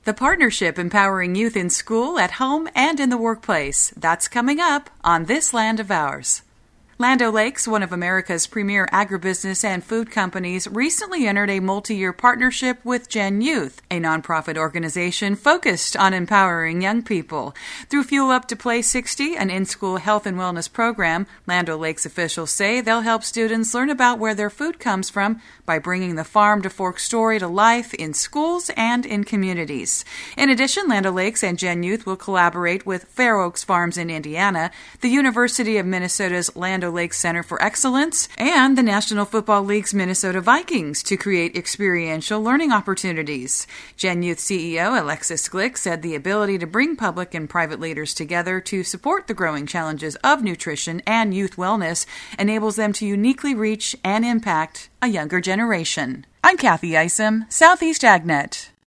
The partnership empowering youth in school, at home, and in the workplace. That's coming up on This Land of Ours. Land O'Lakes, one of America's premier agribusiness and food companies, recently entered a multi-year partnership with Gen Youth, a nonprofit organization focused on empowering young people. Through Fuel Up to Play 60, an in-school health and wellness program, Land O'Lakes officials say they'll help students learn about where their food comes from by bringing the farm to fork story to life in schools and in communities. In addition, Land O'Lakes and Gen Youth will collaborate with Fair Oaks Farms in Indiana, the University of Minnesota's Land O'Lakes Center for Excellence, and the National Football League's Minnesota Vikings to create experiential learning opportunities. Gen Youth CEO Alexis Glick said the ability to bring public and private leaders together to support the growing challenges of nutrition and youth wellness enables them to uniquely reach and impact a younger generation. I'm Kathy Isom, Southeast AgNet.